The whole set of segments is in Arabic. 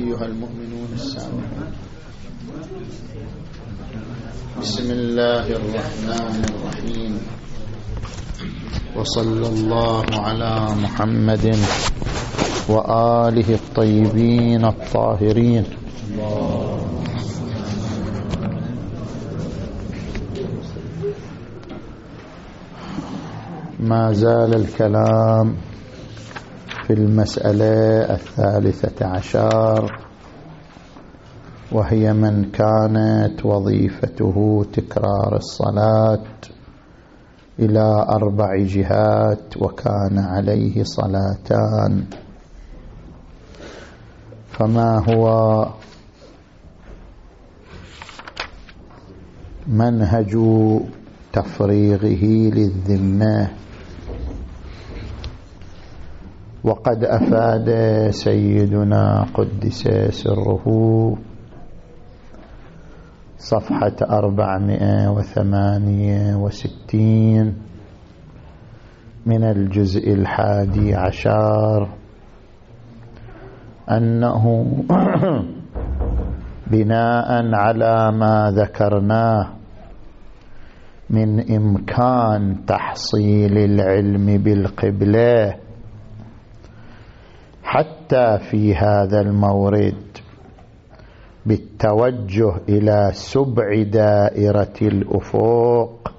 أيها المؤمنون السامعون، بسم الله الرحمن الرحيم، وصلى الله على محمد وآله الطيبين الطاهرين. ما زال الكلام في المسألة 13، وهي من كانت وظيفته تكرار الصلاة إلى 4 جهات وكان عليه صلاتان، فما هو منهج تفريغه للذمة؟ وقد أفاد سيدنا قدس سره صفحة 468 من الجزء 11 أنه بناء على ما ذكرناه من إمكان تحصيل العلم بالقبلة حتى في هذا المورد بالتوجه إلى سبع دائرة الأفق،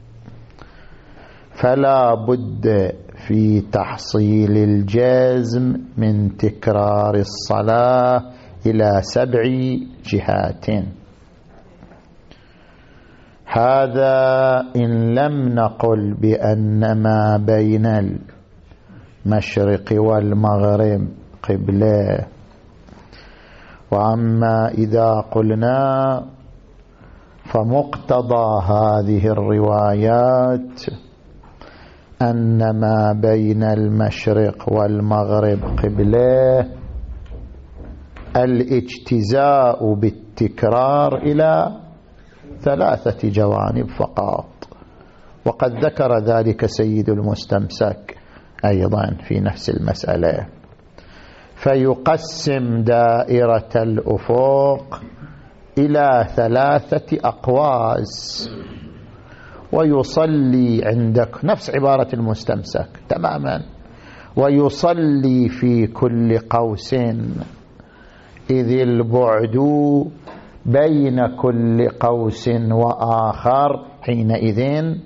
فلا بد في تحصيل الجزم من تكرار الصلاة إلى 7 جهات. هذا إن لم نقل بأن ما بين المشرق والمغرب قبلة، وأما إذا قلنا فمقتضى هذه الروايات أن ما بين المشرق والمغرب قبلة، الاجتزاء بالتكرار إلى 3 جوانب فقط، وقد ذكر ذلك سيد المستمسك أيضا في نفس المسألة، فيقسم دائرة الأفق إلى 3 أقواس، ويصلي عندك نفس عبارة المستمسك تماما، ويصلي في كل قوس إذ البعد بين كل قوس وآخر حينئذ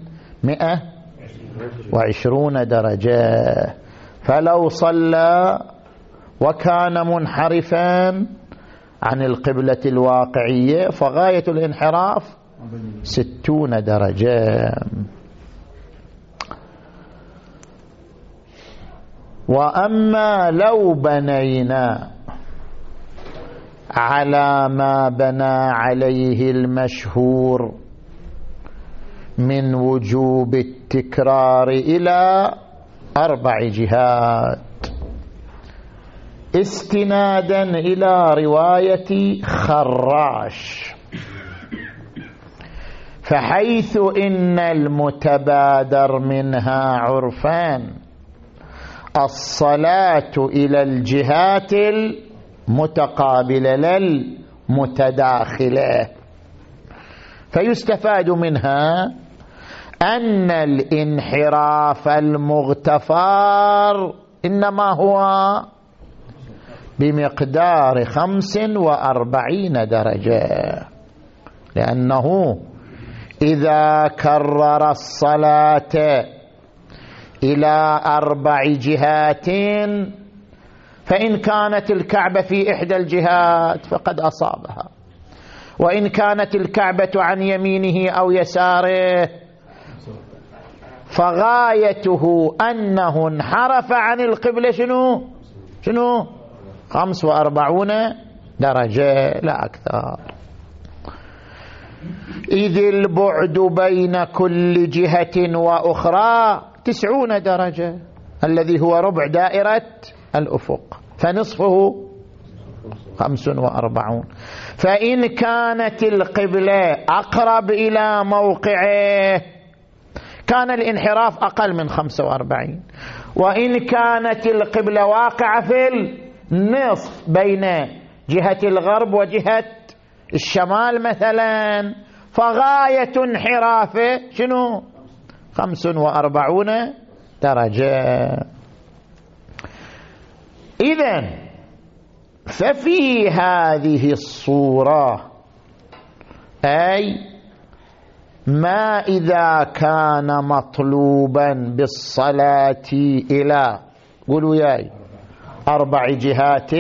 120 درجة. فلو صلى وكان منحرفا عن القبلة الواقعية فغاية الانحراف 60 درجة. وأما لو بنينا على ما بنى عليه المشهور من وجوب التكرار إلى 4 جهات، استنادا إلى رواية خراش، فحيث إن المتبادر منها عرفان الصلاة إلى الجهات المتقابلة للمتداخلة، فيستفاد منها أن الانحراف المغتفار إنما هو بمقدار 45 درجة، لأنه إذا كرر الصلاة إلى 4 جهات فإن كانت الكعبة في إحدى الجهات فقد أصابها، وإن كانت الكعبة عن يمينه أو يساره فغايته أنه انحرف عن القبلة شنو 45 درجة لا أكثر. إذ البعد بين كل جهة وأخرى 90 درجة، الذي هو ربع دائرة الأفق، فنصفه 45. فإن كانت القبلة أقرب إلى موقعه كان الانحراف أقل من 45، وإن كانت القبلة واقعة في النصف بين جهة الغرب وجهة الشمال مثلا، فغاية انحرافه شنو؟ 45 درجة. إذن ففي هذه الصورة، أي ما إذا كان مطلوبا بالصلاة إلى قولوا ياي 4 جهات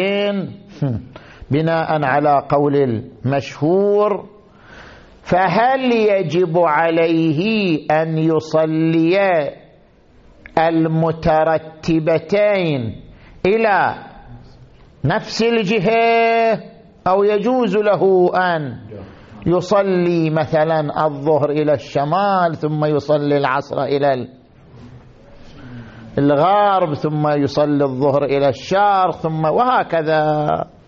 بناء على قول المشهور، فهل يجب عليه أن يصلي المترتبتين إلى نفس الجهة، أو يجوز له أن يصلي مثلا الظهر إلى الشمال ثم يصلي العصر إلى الغرب ثم يصلي الظهر إلى الشرق ثم وهكذا؟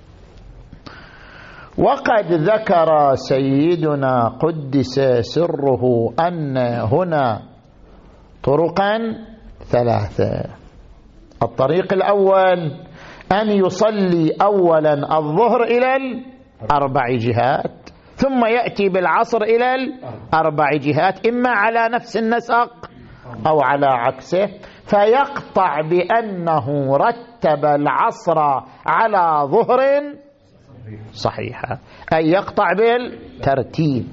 وقد ذكر سيدنا قدس سره أن هنا طرقا 3. الطريق الأول أن يصلي أولا الظهر إلى 4 جهات ثم يأتي بالعصر إلى 4 جهات، إما على نفس النسق أو على عكسه، فيقطع بأنه رتب العصر على ظهر صحيحة، أي يقطع بالترتيب،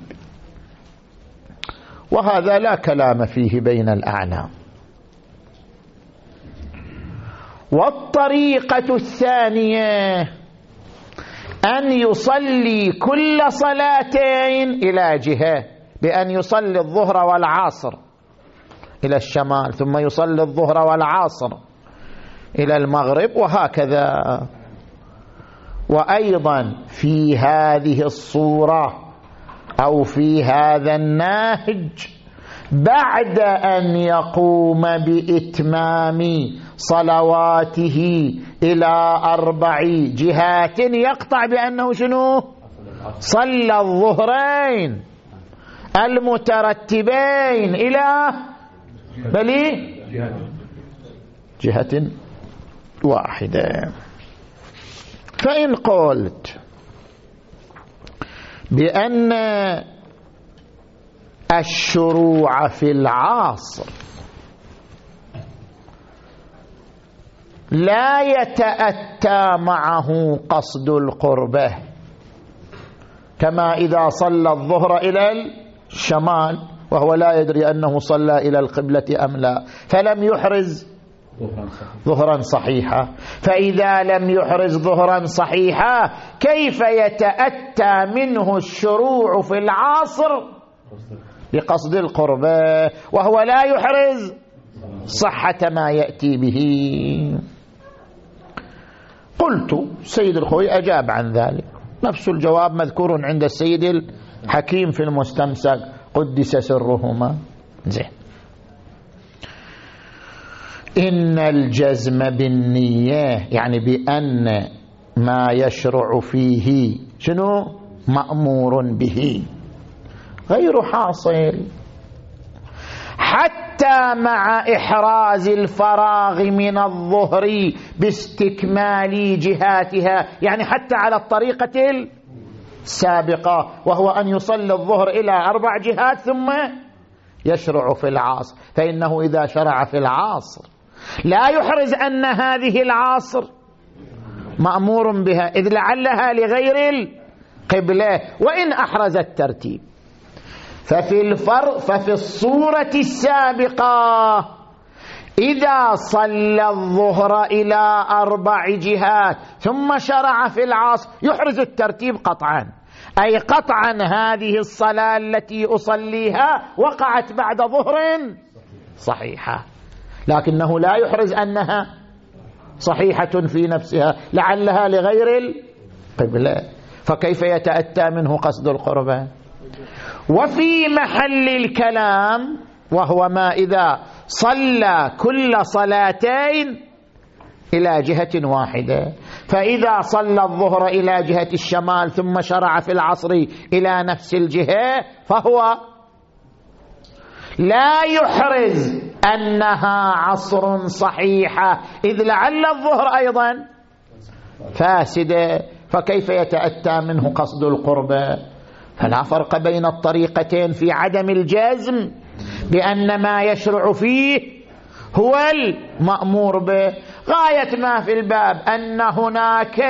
وهذا لا كلام فيه بين الأعلام. والطريقة الثانية أن يصلي كل صلاتين إلى جهة، بأن يصلي الظهر والعصر إلى الشمال ثم يصلي الظهر والعصر إلى المغرب وهكذا. وأيضا في هذه الصورة أو في هذا النهج، بعد أن يقوم بإتمام صلواته إلى 4 جهات يقطع بأنه شنو؟ صلى الظهرين المترتبين إلى جهة واحدة. فإن قلت بأن الشروع في العصر لا يتأتى معه قصد القربة، كما إذا صلى الظهر إلى الشمال وهو لا يدري أنه صلى إلى القبلة أم لا، فلم يحرز ظهرا صحيحة. فإذا لم يحرز ظهرا صحيحة كيف يتأتى منه الشروع في العصر بقصد القربة وهو لا يحرز صحة ما يأتي به؟ قلت سيد الخوي أجاب عن ذلك، نفس الجواب مذكور عند السيد الحكيم في المستمسك قدس سرهما. زين، إن الجزم بالنية يعني بأن ما يشرع فيه شنو؟ مأمور به، غير حاصل حتى مع إحراز الفراغ من الظهر باستكمال جهاتها، يعني حتى على الطريقة السابقة وهو أن يصلي الظهر إلى 4 جهات ثم يشرع في العصر، فإنه إذا شرع في العصر لا يحرز أن هذه العصر مأمور بها، إذ لعلها لغير القبلة وإن أحرز الترتيب. ففي الصورة السابقة إذا صلى الظهر إلى 4 جهات ثم شرع في العصر يحرز الترتيب قطعا، أي قطعا هذه الصلاة التي أصليها وقعت بعد ظهر صحيحة، لكنه لا يحرز أنها صحيحة في نفسها، لعلها لغير القبلة، فكيف يتأتى منه قصد القربة؟ وفي محل الكلام وهو ما إذا صلى كل صلاتين إلى جهة واحدة، فإذا صلى الظهر إلى جهة الشمال ثم شرع في العصر إلى نفس الجهة فهو لا يحرز أنها عصر صحيحة، إذ لعل الظهر أيضا فاسدة، فكيف يتأتى منه قصد القربة؟ فلا فرق بين الطريقتين في عدم الجزم بأن ما يشرع فيه هو المأمور به. غاية ما في الباب أن هناك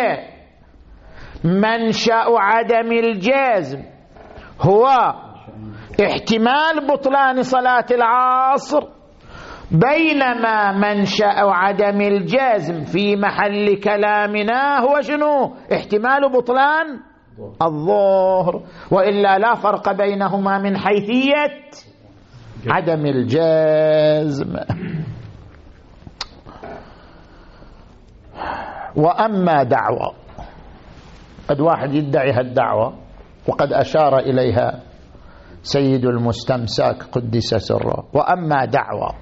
منشأ عدم الجزم هو احتمال بطلان صلاة العصر، بينما منشأ عدم الجزم في محل كلامنا هو شنو؟ احتمال بطلان الظهر، وإلا لا فرق بينهما من حيثية عدم الجزم. وأما دعوة، قد واحد يدعي هالدعوة وقد أشار إليها سيد المستمسك قدس سره، وأما دعوة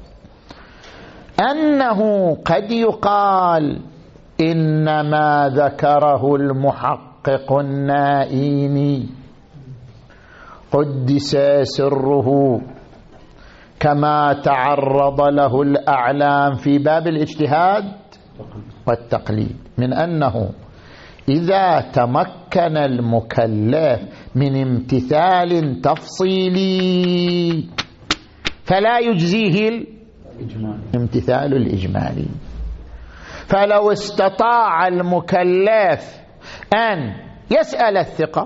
أنه قد يقال إنما ذكره المحقق النائيني قدس سره كما تعرض له الأعلام في باب الاجتهاد والتقليد، من أنه إذا تمكن المكلف من امتثال تفصيلي فلا يجزيه الامتثال الإجمالي. فلو استطاع المكلف أن يسأل الثقة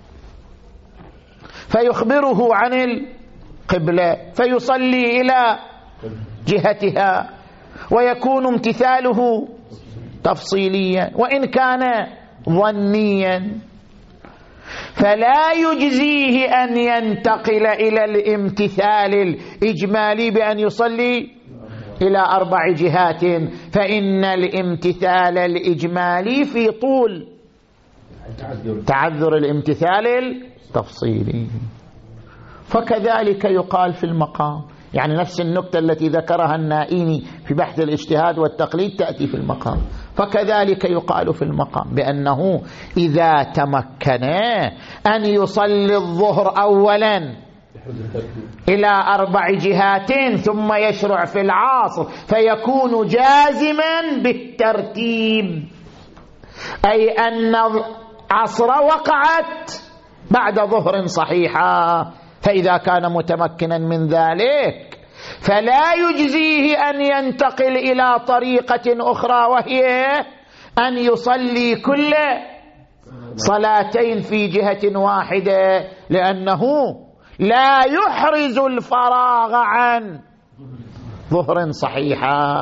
فيخبره عن القبلة فيصلي إلى جهتها ويكون امتثاله تفصيليا وإن كان ظنيا، فلا يجزيه أن ينتقل إلى الامتثال الإجمالي بأن يصلي إلى 4 جهات، فإن الامتثال الإجمالي في طول تعذر الامتثال التفصيلي. فكذلك يقال في المقام، يعني نفس النكتة التي ذكرها النائيني في بحث الاجتهاد والتقليد تأتي في المقام، فكذلك يقال في المقام بأنه إذا تمكن أن يصلي الظهر أولا إلى 4 جهات ثم يشرع في العصر فيكون جازما بالترتيب، أي أن عصر وقعت بعد ظهر صحيحة، فإذا كان متمكنا من ذلك فلا يجزيه أن ينتقل إلى طريقة أخرى وهي أن يصلي كل صلاتين في جهة واحدة، لأنه لا يحرز الفراغ عن ظهر صحيحة.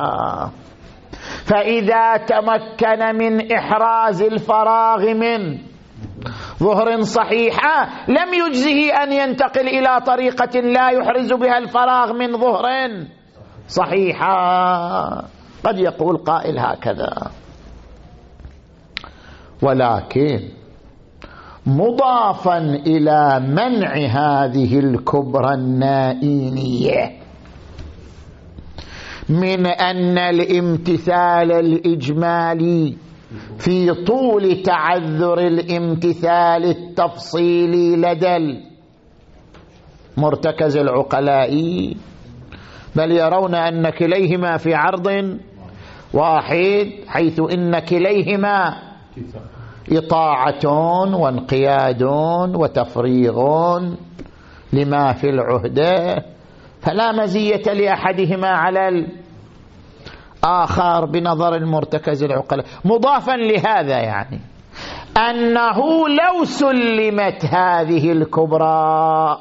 فإذا تمكن من إحراز الفراغ من ظهر صحيحة لم يجزه أن ينتقل إلى طريقة لا يحرز بها الفراغ من ظهر صحيحة. قد يقول قائل هكذا، ولكن مضافا إلى منع هذه الكبرى النائينية من أن الامتثال الإجمالي في طول تعذر الامتثال التفصيلي لدى المرتكز العقلائي، بل يرون أن كليهما في عرض واحد، حيث إن كليهما إطاعة وانقياد وتفريغ لما في العهدة، فلا مزية لأحدهما على الآخر بنظر المرتكز العقلاء. مضافا لهذا يعني أنه لو سلمت هذه الكبرى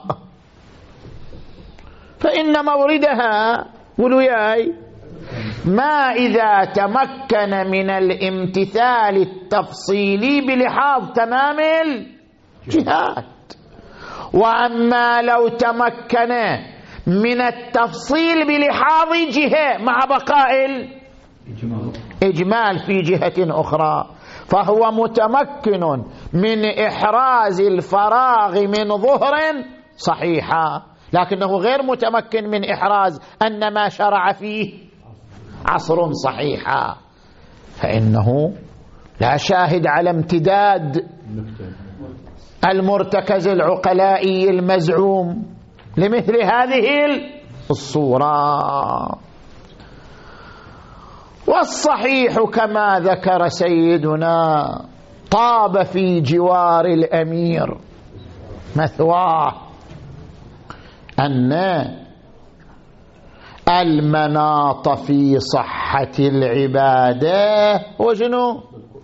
فإن موردها ولياي ما إذا تمكن من الامتثال التفصيلي بلحاظ تمام الجهات، وأما لو تمكن من التفصيل بلحاظ جهة مع بقاء الإجمال في جهة أخرى، فهو متمكن من إحراز الفراغ من ظهر صحيحة، لكنه غير متمكن من إحراز أن ما شرع فيه عصر صحيحة، فإنه لا شاهد على امتداد المرتكز العقلائي المزعوم لمثل هذه الصورة. والصحيح كما ذكر سيدنا طاب في جوار الأمير مثواه أن المناط في صحة العبادة وشنو؟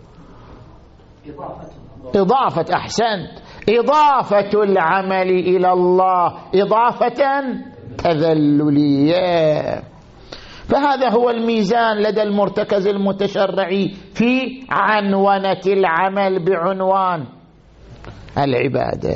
إضافة. أحسنت، إضافة العمل إلى الله إضافة تذللية. فهذا هو الميزان لدى المرتكز المتشرعي في عنونة العمل بعنوان العبادة.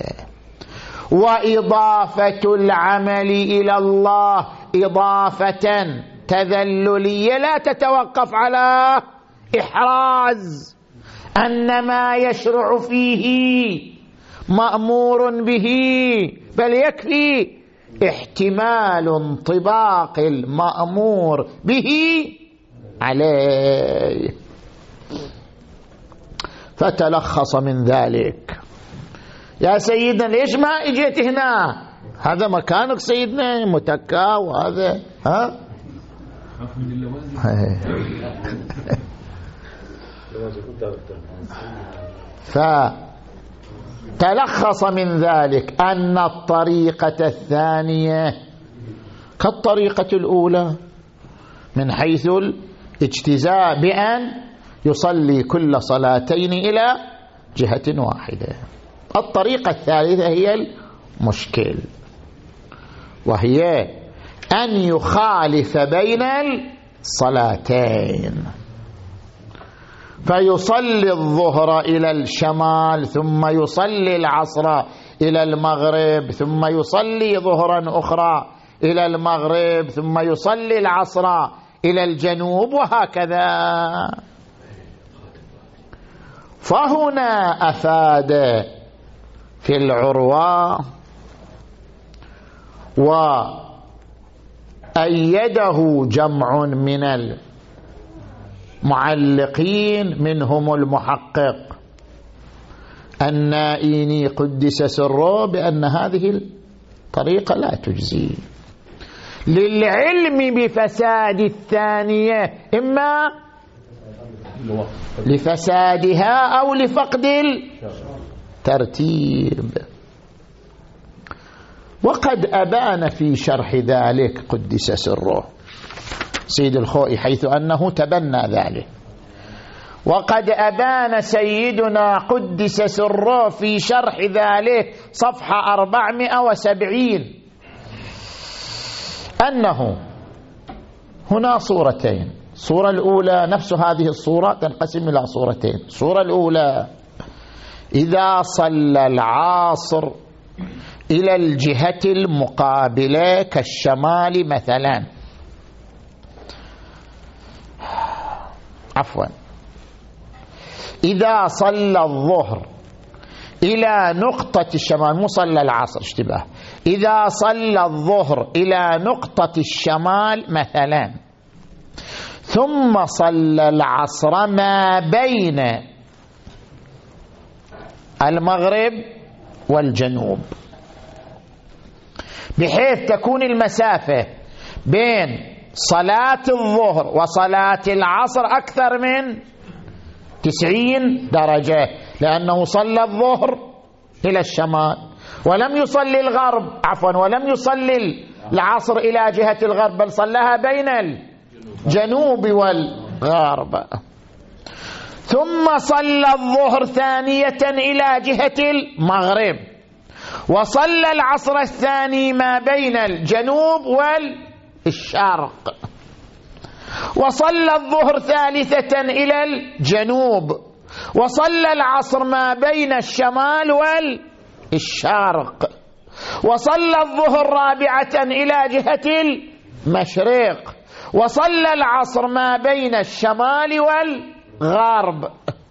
وإضافة العمل إلى الله إضافة تذللية لا تتوقف على إحراز أن ما يشرع فيه مأمور به، بل يكفي احتمال انطباق المأمور به عليه. فتلخص من ذلك. يا سيدنا ليش ما اجيت هنا؟ هذا مكانك سيدنا متكا، وهذا ها فتلخص من ذلك أن الطريقة الثانية كالطريقة الأولى من حيث الاجتزاء بأن يصلي كل صلاتين إلى جهة واحدة. الطريقة الثالثة هي المشكل، وهي أن يخالف بين الصلاتين، فيصلي الظهر إلى الشمال ثم يصلي العصر إلى المغرب ثم يصلي ظهرا أخرى إلى المغرب ثم يصلي العصر إلى الجنوب وهكذا. فهنا أفاد في العروة وأيده جمع من المعلقين منهم المحقق النائيني قدس سره بأن هذه الطريقة لا تجزي للعلم بفساد الثانية، إما لفسادها أو لفقد الترتيب. وقد أبان في شرح ذلك قدس سره سيد الخوئي حيث أنه تبنى ذلك، وقد أبان سيدنا قدس سره في شرح ذلك صفحة 470 أنه هنا صورتين. الصورة الأولى نفس هذه الصورة تنقسم إلى صورتين. الصورة الأولى إذا صلى العاصر إلى الجهة المقابلة كالشمال مثلا، عفوا إذا صلى الظهر إلى نقطة الشمال، مو صلى العصر اشتباه، إذا صلى الظهر إلى نقطة الشمال مثلا ثم صلى العصر ما بين المغرب والجنوب، بحيث تكون المسافة بين صلاة الظهر وصلاة العصر أكثر من 90 درجة، لأنه صلى الظهر إلى الشمال ولم يصلي الغرب، عفوا ولم يصلي العصر إلى جهة الغرب، بل صلىها بين الجنوب والغرب. ثم صلى الظهر ثانية إلى جهة المغرب، وصلى العصر الثاني ما بين الجنوب والشرق، وصلى الظهر ثالثة إلى الجنوب، وصلى العصر ما بين الشمال والشرق، وصلى الظهر رابعة إلى جهة المشرق، وصلى العصر ما بين الشمال والغرب.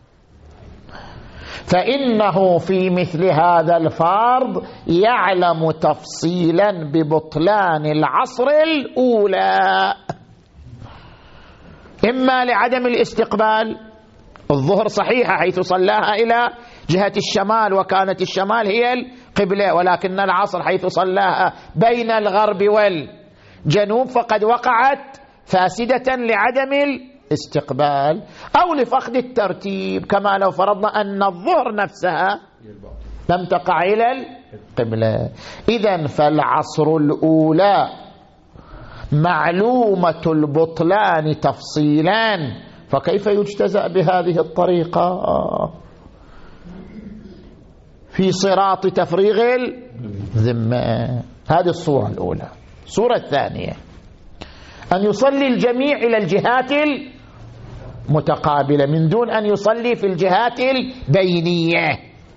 فإنه في مثل هذا الفرض يعلم تفصيلا ببطلان العصر الأولى، إما لعدم الاستقبال، الظهر صحيحة حيث صلاها إلى جهة الشمال وكانت الشمال هي القبلة، ولكن العصر حيث صلاها بين الغرب والجنوب فقد وقعت فاسدة لعدم الاستقبال أو لفقد الترتيب، كما لو فرضنا أن الظهر نفسها لم تقع إلى القبلة. إذن فالعصر الأولى معلومة البطلان تفصيلا، فكيف يجتزأ بهذه الطريقة في صراط تفريغ الذمة؟ هذه الصورة الأولى. الصورة الثانية أن يصلي الجميع إلى الجهات المتقابلة من دون أن يصلي في الجهات البينية،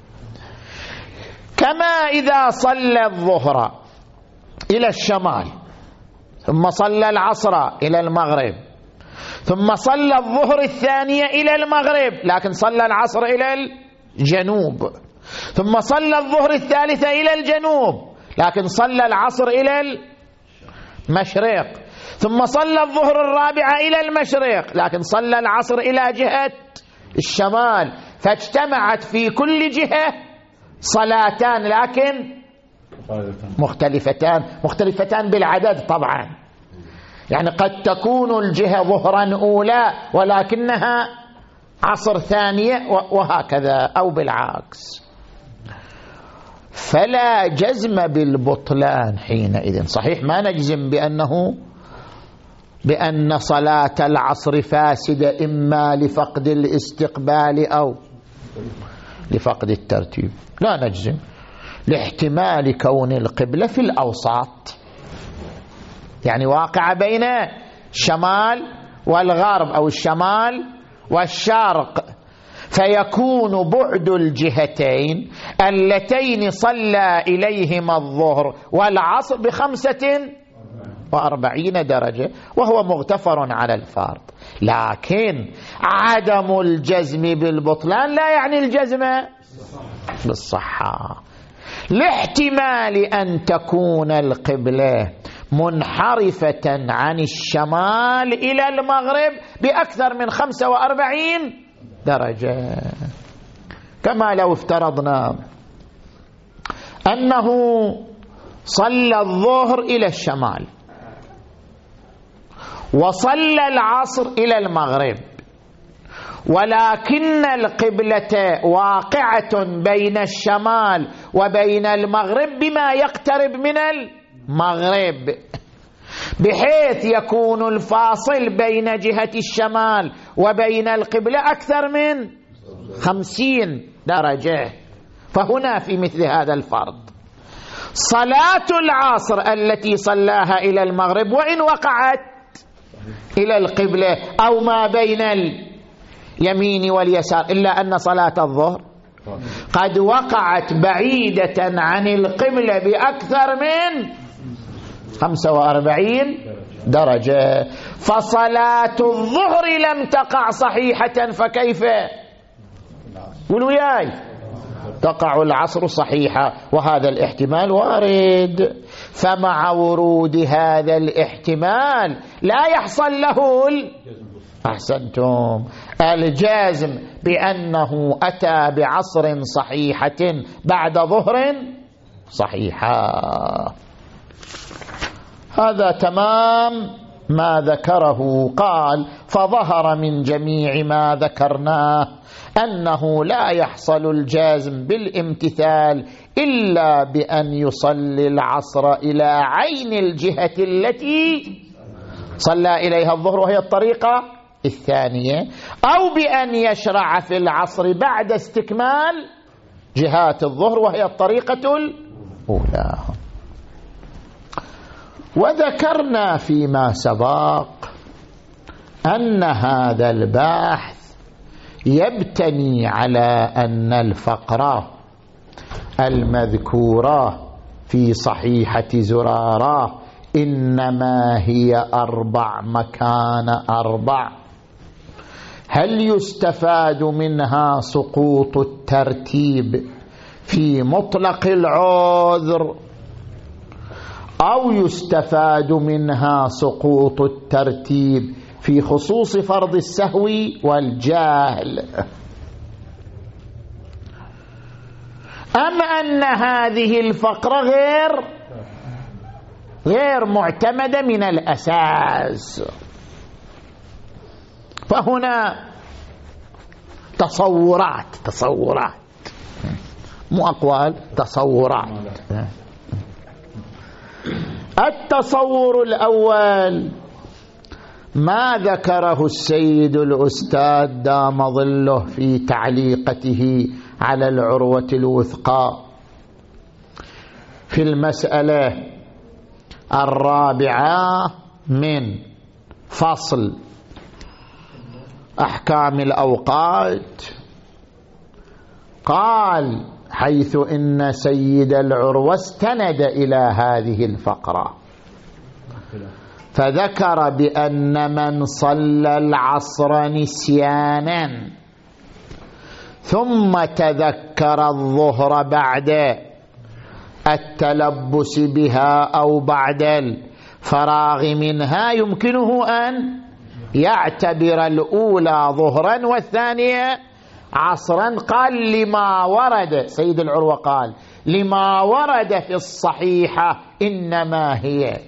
كما إذا صلى الظهر إلى الشمال ثم صلى العصر إلى المغرب ثم صلى الظهر الثانية إلى المغرب لكن صلى العصر إلى الجنوب، ثم صلى الظهر الثالثة إلى الجنوب لكن صلى العصر إلى المشرق، ثم صلى الظهر الرابعة إلى المشرق لكن صلى العصر إلى جهة الشمال، فاجتمعت في كل جهة صلاتان لكن مختلفتان بالعدد طبعا. يعني قد تكون الجهة ظهرا أولى ولكنها عصر ثانية وهكذا أو بالعكس، فلا جزم بالبطلان حينئذ. صحيح ما نجزم بأن صلاة العصر فاسدة إما لفقد الاستقبال أو لفقد الترتيب، لا نجزم لاحتمال كون القبلة في الأوساط، يعني واقعة بين الشمال والغرب أو الشمال والشرق، فيكون بعد الجهتين اللتين صلى إليهما الظهر والعصر ب45 درجة، وهو مغتفر على الفرض. لكن عدم الجزم بالبطلان لا يعني الجزم بالصحة، لاحتمال أن تكون القبلة منحرفة عن الشمال إلى المغرب بأكثر من 45 درجة، كما لو افترضنا أنه صلى الظهر إلى الشمال وصلى العصر إلى المغرب، ولكن القبلة واقعة بين الشمال وبين المغرب بما يقترب من المغرب، بحيث يكون الفاصل بين جهة الشمال وبين القبلة أكثر من 50 درجة. فهنا في مثل هذا الفرض صلاة العصر التي صلاها إلى المغرب وإن وقعت إلى القبلة أو ما بين اليمين واليسار، إلا أن صلاة الظهر قد وقعت بعيدة عن القبلة بأكثر من 45 درجة، فصلاة الظهر لم تقع صحيحة، فكيف قولوا وياي تقع العصر صحيحة؟ وهذا الاحتمال وارد، فمع ورود هذا الاحتمال لا يحصل له أحسنتم الجازم بأنه أتى بعصر صحيحة بعد ظهر صحيحة. هذا تمام ما ذكره. قال فظهر من جميع ما ذكرناه أنه لا يحصل الجازم بالامتثال إلا بأن يصلي العصر إلى عين الجهة التي صلى إليها الظهر وهي الطريقة الثانية، أو بأن يشرع في العصر بعد استكمال جهات الظهر وهي الطريقة الأولى. وذكرنا فيما سبق أن هذا البحث يبتني على أن الفقرة المذكورة في صحيحة زرارة إنما هي 4 مكان 4. هل يستفاد منها سقوط الترتيب في مطلق العذر، أو يستفاد منها سقوط الترتيب في خصوص فرض السهو والجهل، أم أن هذه الفقرة غير معتمدة من الأساس؟ فهنا تصورات مو أقوال، تصورات. التصور الأول ما ذكره السيد الأستاذ دام ظله في تعليقته على العروة الوثقى في المسألة 4 من فصل أحكام الأوقات. قال حيث إن سيد العروة استند إلى هذه الفقرة فذكر بأن من صلى العصر نسيانا ثم تذكر الظهر بعد التلبس بها أو بعد الفراغ منها يمكنه أن يعتبر الأولى ظهرا والثانية عصرا. قال لما ورد، سيد العروة قال لما ورد في الصحيحة إنما هي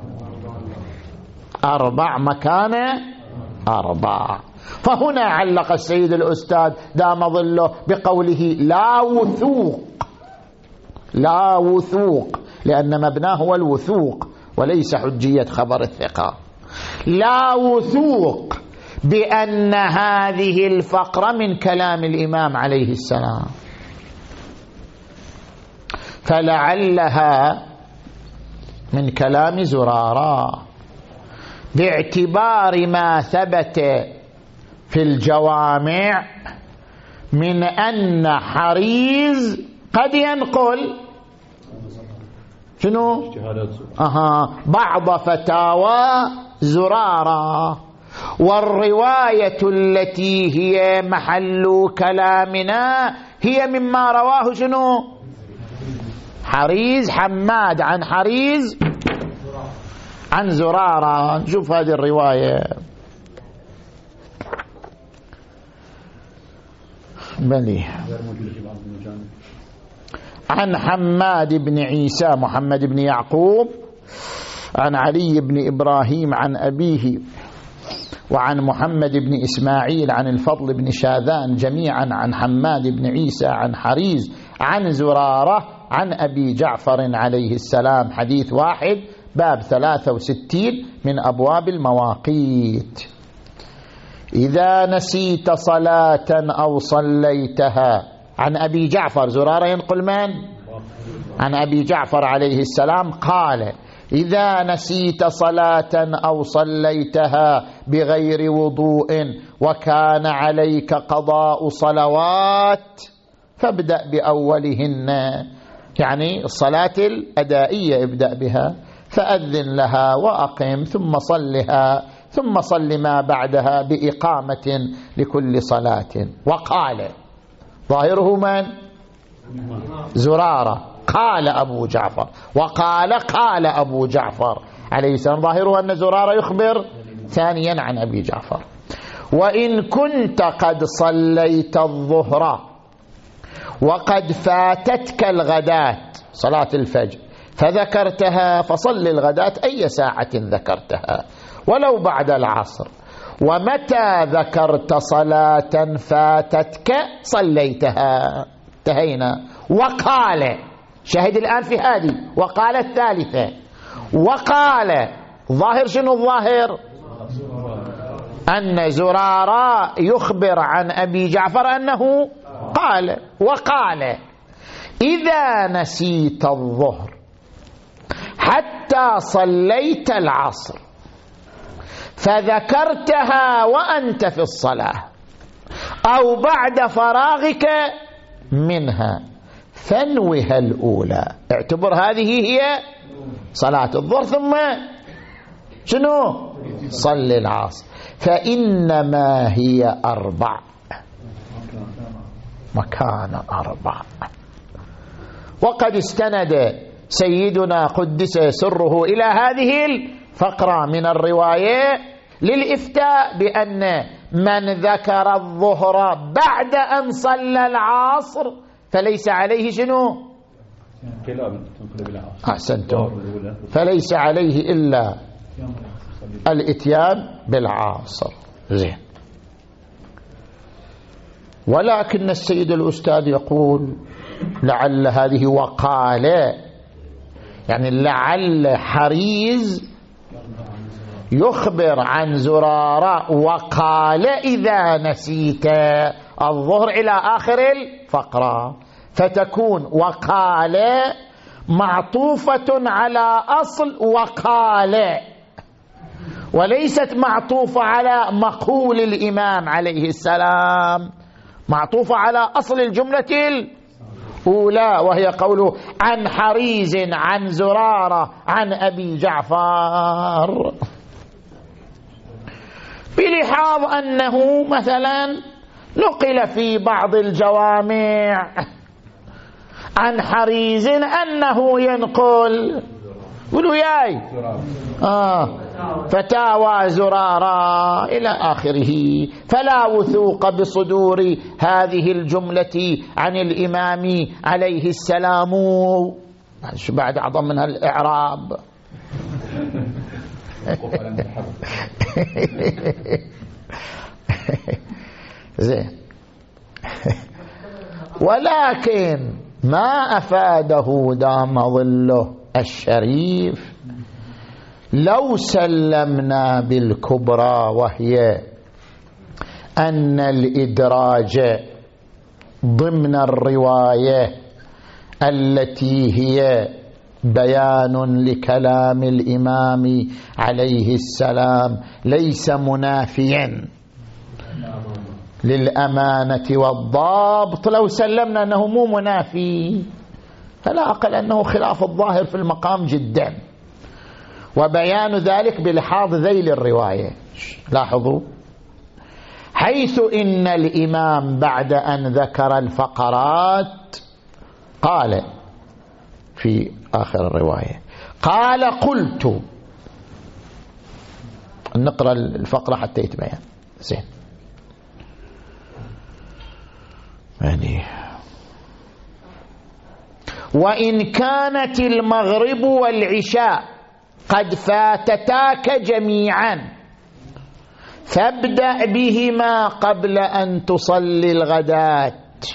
4 مكان 4. فهنا علق السيد الأستاذ دام ظله بقوله لا وثوق لأن مبناه هو الوثوق وليس حجية خبر الثقة. لا وثوق بأن هذه الفقرة من كلام الإمام عليه السلام، فلعلها من كلام زرارة باعتبار ما ثبت في الجوامع من أن حريز قد ينقل شنو؟ بعض فتاوى زرارة، والرواية التي هي محل كلامنا هي مما رواه شنو؟ حريز حماد عن حريز عن زرارة. نشوف هذه الرواية. بلي عن حماد بن عيسى محمد بن يعقوب عن علي بن إبراهيم عن أبيه وعن محمد بن إسماعيل عن الفضل بن شاذان جميعا عن حماد بن عيسى عن حريز عن زرارة عن أبي جعفر عليه السلام. حديث واحد باب 63 من أبواب المواقيت. إذا نسيت صلاة أو صليتها. عن أبي جعفر، زرارة ينقل من؟ عن أبي جعفر عليه السلام قال إذا نسيت صلاة أو صليتها بغير وضوء وكان عليك قضاء صلوات فابدأ بأولهن، يعني الصلاة الأدائية ابدأ بها، فأذن لها وأقم ثم صلها ثم صل ما بعدها بإقامة لكل صلاة. وقال ظاهره من؟ زرارة. قال أبو جعفر قال أبو جعفر عليه السلام، ظاهره أن زرارة يخبر ثانيا عن أبي جعفر. وإن كنت قد صليت الظهر وقد فاتتك الغداة صلاة الفجر فذكرتها فصل الغداة أي ساعة ذكرتها ولو بعد العصر، ومتى ذكرت صلاة فاتتك صليتها. انتهينا. وقال شاهد الآن في هذه، وقال الثالثة، وقال ظاهر شنو الظاهر؟ أن زرارة يخبر عن أبي جعفر أنه قال. وقال إذا نسيت الظهر حتى صليت العصر فذكرتها وأنت في الصلاة أو بعد فراغك منها فانوها الأولى، اعتبر هذه هي صلاة الظهر ثم شنو؟ صل العصر، فإنما هي 4 مكان 4. وقد استند سيدنا قدس سره إلى هذه الفقرة من الرواية للإفتاء بأن من ذكر الظهر بعد أن صلى العصر فليس عليه شنو؟ أحسنتم، فليس عليه إلا الإتيان بالعصر. زين. ولكن السيد الأستاذ يقول لعل هذه وقالة، يعني لعل حريز يخبر عن زرارة وقال إذا نسيت الظهر إلى آخر الفقرة، فتكون وقال معطوفة على أصل وقال، وليست معطوفة على مقول الإمام عليه السلام، معطوفة على أصل الجملة الأولى وهي قوله عن حريز عن زرارة عن أبي جعفر، بلحاظ أنه مثلا نقل في بعض الجوامع عن حريز أنه ينقل، قولوا ياي فتاوى زرارة إلى آخره، فلا وثوق بصدور هذه الجملة عن الإمام عليه السلام. بعد أعظم منها الإعراب. زين. ولكن ما أفاده دام ظله الشريف لو سلمنا بالكبرى، وهي أن الإدراج ضمن الرواية التي هي بيان لكلام الإمام عليه السلام ليس منافيا للأمانة والضابط، لو سلمنا أنه مو منافي فلا أقل أنه خلاف الظاهر في المقام جدا، وبيان ذلك بلحاظ ذيل الرواية. لاحظوا حيث إن الإمام بعد أن ذكر الفقرات قال في آخر الرواية قال قلت، نقرأ الفقرة حتى يتبين. زين. يعني وإن كانت المغرب والعشاء قد فاتتاك جميعا فابدأ بهما قبل أن تصلي الغداة.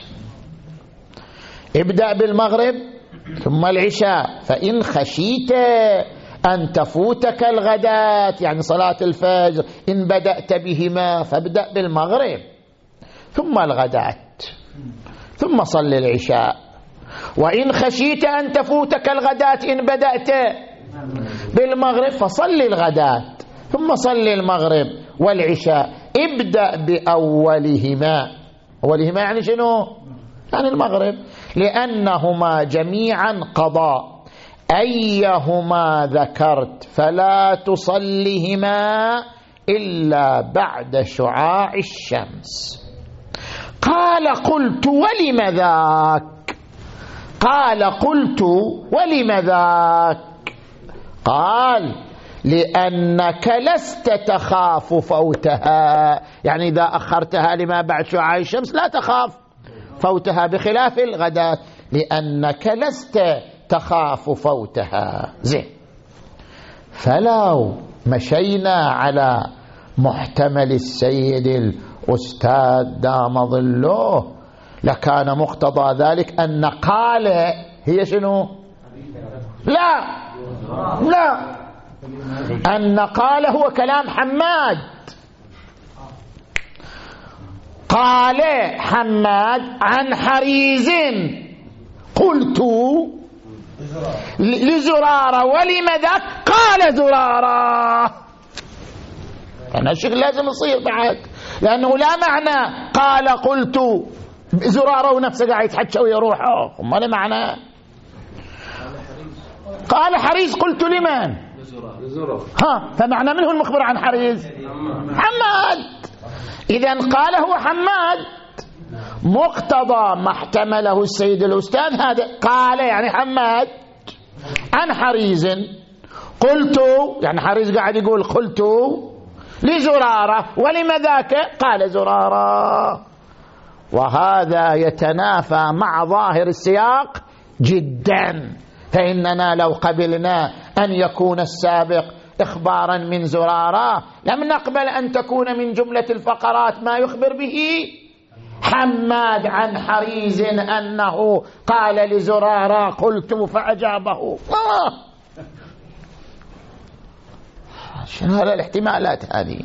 ابدأ بالمغرب ثم العشاء، فإن خشيت أن تفوتك الغداة يعني صلاة الفجر إن بدأت بهما فابدأ بالمغرب ثم الغداة ثم صل العشاء. وإن خشيت أن تفوتك الغداة إن بدأت بالمغرب فصل الغداة ثم صل المغرب والعشاء. ابدأ بأولهما، أولهما يعني شنو؟ يعني المغرب، لأنهما جميعا قضاء، أيهما ذكرت فلا تصلهما إلا بعد شعاع الشمس. قال قلت ولم ذاك؟ قال قلت ولم ذاك؟ قال لأنك لست تخاف فوتها، يعني إذا أخرتها لما بعد شعاع الشمس لا تخاف فوتها بخلاف الغداة، لأنك لست تخاف فوتها. زين. فلو مشينا على محتمل السيد الأستاذ دام ظله لكان مقتضى ذلك أن قال هي شنو؟ لا أن قال هو كلام حماد. قال حماد عن حريز قلت لزرارة ولم ذاك؟ قال زرارة. أنا الشيء لازم يصير بعد، لأنه لا معنى قال قلت زرارة ونفسه قاعد يتحكى ويروحه، ما له معنى. قال حريز قلت لمن؟ فمعنى منه المخبر عن حريز؟ حماد. إذن قال هو حماد، مقتضى ما احتمله السيد الأستاذ هذا. قال يعني حماد عن حريز قلت، يعني حريز قاعد يقول قلت لزرارة ولم ذاك؟ قال زرارة. وهذا يتنافى مع ظاهر السياق جدا، فإننا لو قبلنا أن يكون السابق إخبارا من زرارة لم نقبل أن تكون من جملة الفقرات ما يخبر به حماد عن حريز أنه قال لزرارة قلت فأجابه. شنو هذه الاحتمالات هذه؟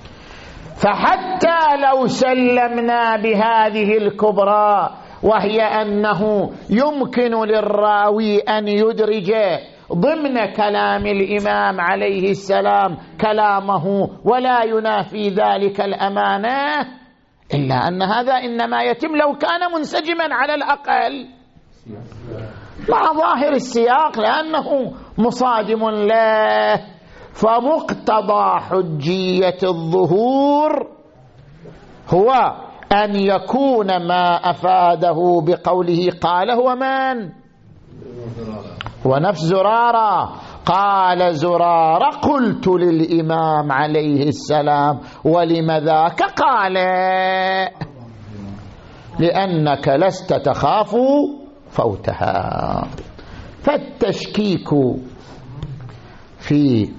فحتى لو سلمنا بهذه الكبرى وهي أنه يمكن للراوي أن يدرج ضمن كلام الإمام عليه السلام كلامه ولا ينافي ذلك الأمانة، إلا أن هذا إنما يتم لو كان منسجما على الأقل مع ظاهر السياق لأنه مصادم له. فمقتضى حجية الظهور هو أن يكون ما أفاده بقوله قال هو من؟ ونفس زرارة. قال زرارة قلت للإمام عليه السلام ولم ذاك؟ قال لأنك لست تخاف فوتها. فالتشكيك في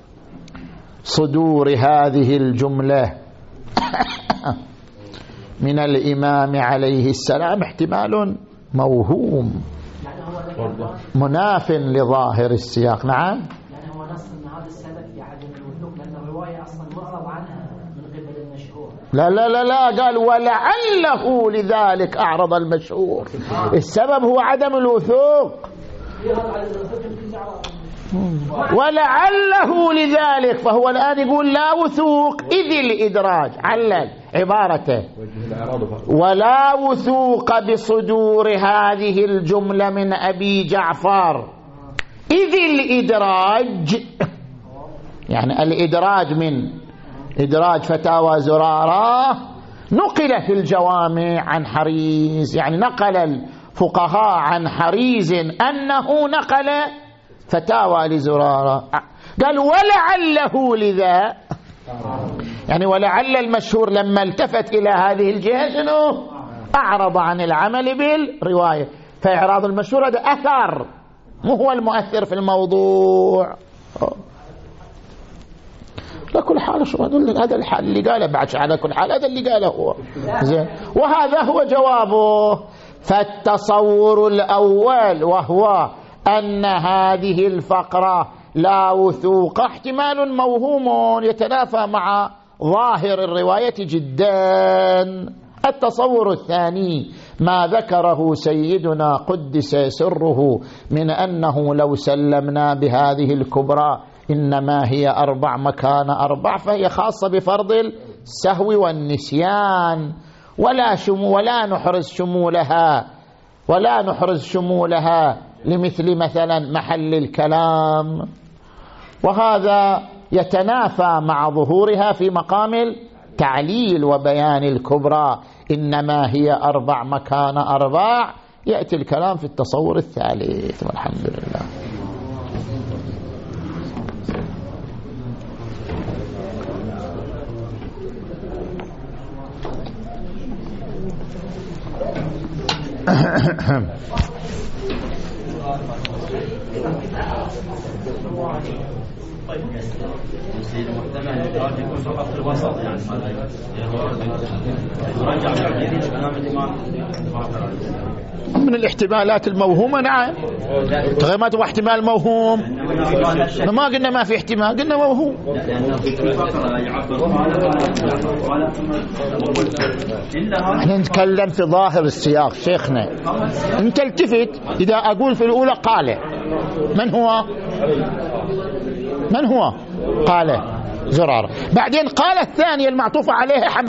صدور هذه الجملة من الإمام عليه السلام احتمال موهوم مناف لظاهر السياق. نعم، يعني هو نص ان هذا السبب في عدم الوثوق لأن الرواية أصلا معرض عنها من قبل المشهور. لا لا لا لا، قال ولعله لذلك أعرض المشهور. السبب هو عدم الوثوق، ولعله لذلك. فهو الآن يقول لا وثوق إذ الإدراج علل عبارته ولا وثوق بصدور هذه الجملة من أبي جعفر إذ الإدراج، يعني الإدراج من إدراج فتاوى زرارة نقل في الجوامع عن حريز، يعني نقل الفقهاء عن حريز أنه نقل فتاوى لزرارة. قال ولعله لذا، يعني ولعل المشهور لما التفت إلى هذه الجهة شنو؟ أعرض عن العمل بالرواية. فإعراض المشهور هذا أثر مو هو المؤثر في الموضوع. لكل حال شو هذا الحال اللي قاله بعد، على كل حال هذا اللي قاله هو زين، وهذا هو جوابه. فالتصور الأول وهو أن هذه الفقرة لا وثوق احتمال موهوم يتنافى مع ظاهر الرواية جدا. التصور الثاني ما ذكره سيدنا قدس سره من أنه لو سلمنا بهذه الكبرى إنما هي 4 مكان 4، فهي خاصة بفرض السهو والنسيان ولا نحرز شمولها لمثل مثلا محل الكلام، وهذا يتنافى مع ظهورها في مقام التعليل وبيان الكبرى. إنما هي 4 مكان 4، يأتي الكلام في التصور الثالث. والحمد لله. سيد محتمل يكون فقط في الوسط، يعني من الاحتمالات الموهومة. نعم، ما تبغى احتمال موهوم، ما قلنا ما في احتمال، قلنا موهوم. احنا نتكلم في ظاهر السياق شيخنا. انت التفت اذا اقول في الاولى قال من هو قال زرارة، بعدين قال الثانية المعطوفة عليها